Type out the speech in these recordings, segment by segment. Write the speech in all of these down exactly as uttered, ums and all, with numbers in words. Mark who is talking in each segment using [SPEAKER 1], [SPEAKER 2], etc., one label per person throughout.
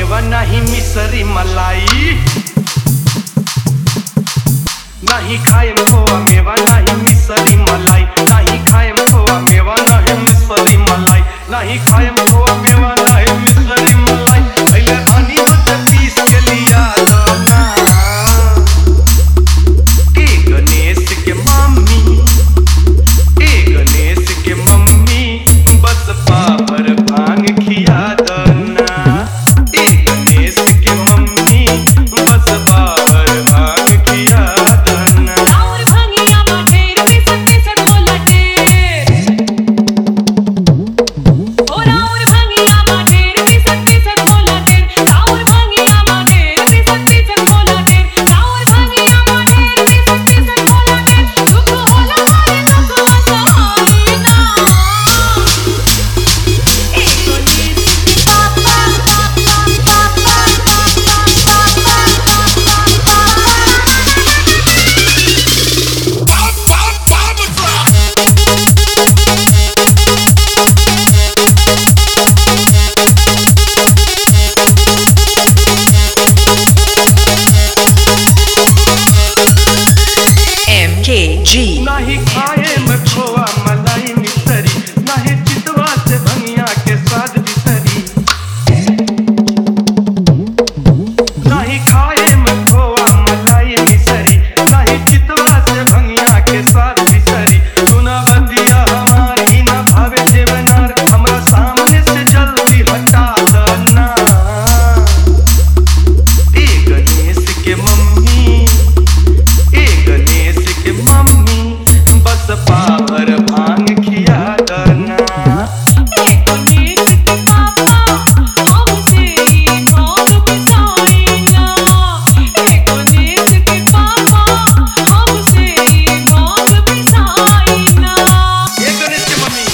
[SPEAKER 1] मेवा नहीं मिसरी मलाई, नहीं खाएम खोआ मेवा नहीं मिसरी मलाई, नहीं खाएम खोआ मेवा नहीं मिसरी मलाई, नहीं खाएम खोआ मेवा नहीं मिसरी मलाई। पहले धनी बच्चा पीस के लिया दना ए गणेश के मम्मी, ए गणेश के मम्मी बस पावर भांग खिया दना, ए गणेश के मम्मी बस पावर भांग खिया दना।
[SPEAKER 2] और भांगिया माठेर पिसत पिसत बोला टेर, और और भांगिया माठेर पिसत पिसत बोला टेर, और भांगिया माठेर पिसत पिसत बोला टेर, और भांगिया माठेर पिसत पिसत बोला टेर। दुख होला मारे दुख वसाई ना, ए गणेश के पापा पापा
[SPEAKER 3] M K G
[SPEAKER 1] नहीं खाए में खोआ मलाई मिसरी, नहीं चितवा से भंगिया के स्वाद बिसरी, नहीं खाए में खोआ मलाई मिसरी, नहीं चितवा से भंगिया के स्वाद बिसरी। सुना बंदिया हमारी ना भावे जेवनार, हमरा सामने से जल्दी हटा दना ए गणेश के मम्मी, ए गणेश के मम्मी बस पावर भांग खिया दना।
[SPEAKER 2] ए गणेश के पापा हमसे भांग पिसाई ना, ए गणेश के पापा हमसे भांग पिसाई ना।
[SPEAKER 1] ए गणेश के मम्मी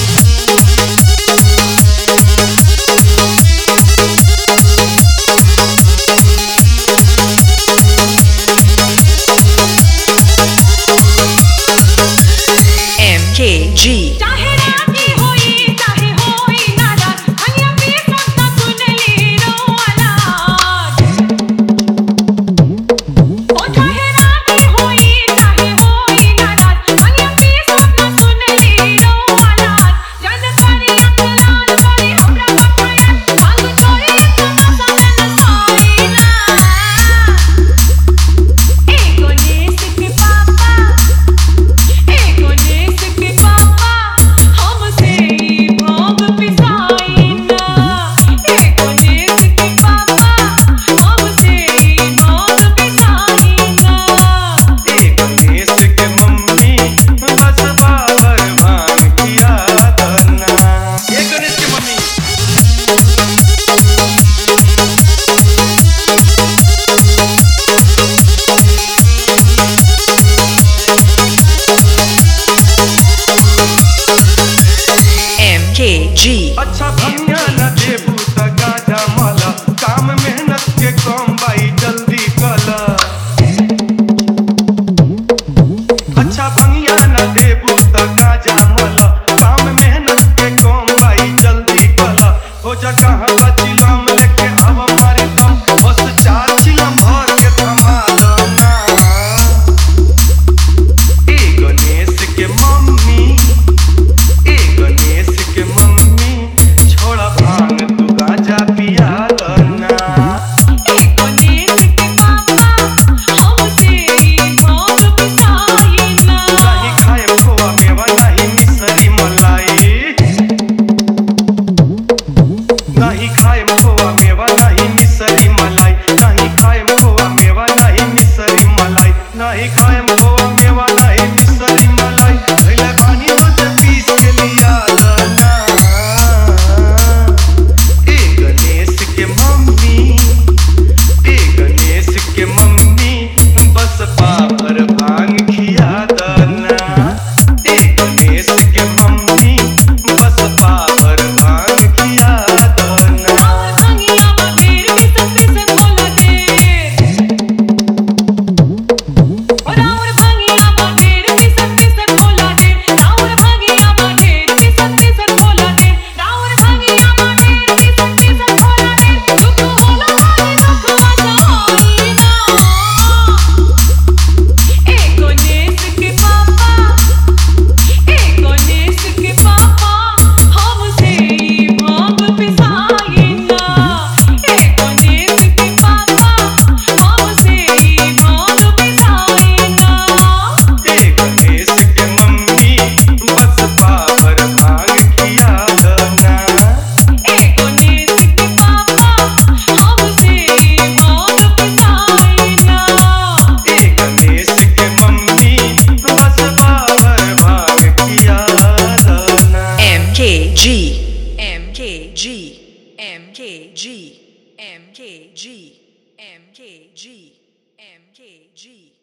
[SPEAKER 3] M K G
[SPEAKER 2] चाहे राती होई चाहे होई नाराज, भंगिया पिसत ना सुनली रोवाला। ओ चाहे राती होई चाहे होई नाराज, भंगिया पिसत ना सुनली रोवाला। जन करी आँख लाल करी हमरा बटाया, भांग छोड़ी तमाशा में नसाई ना। ए गणेश के पापा, ए गणेश के पापा हमसे भांग पिसाई ना, ए गणेश के पापा हमसे भांग पिसाई ना।
[SPEAKER 1] ए गणेश के मम्मी बस पावर भांग खिया दना। ए गणेश के मम्मी
[SPEAKER 3] M K G
[SPEAKER 1] अच्छा भंगिया न देबू त गाजा मला, काम मेहनत के कम बाई जल्दी कला। अच्छा भंगिया न देबू त गाजा मला, काम मेहनत के कम बाई जल्दी कला। हो जा कहाँ बचिलम लेके आव मारे दम, बस चार चिलम भर के थमा दना ए गणेश के मम्मी, ए गणेश के मम्मी छोड़ा भांग तू गाजा पिया दना।
[SPEAKER 2] ए गणेश के पापा हमसे भांग पिसाई ना,
[SPEAKER 1] नहीं खाए खोआ मेवा नहीं मिसरी मलाई, नहीं खाए खोआ मेवा नहीं मिसरी मलाई, नहीं खाए खोआ मेवा नहीं मिसरी मलाई, नहीं खाए खोआ मेवा नहीं मिसरी मलाई। पहले पानी बच्चा पीस के लिया दना ए गणेश के मम्मी, ए गणेश के मम्मी बस पावर भांग खिया दना, ए गणेश के मम्मी बस पावर भांग खिया दना।
[SPEAKER 2] और भांगिया माठेर पिसत पिसत
[SPEAKER 3] M K G M K G M K G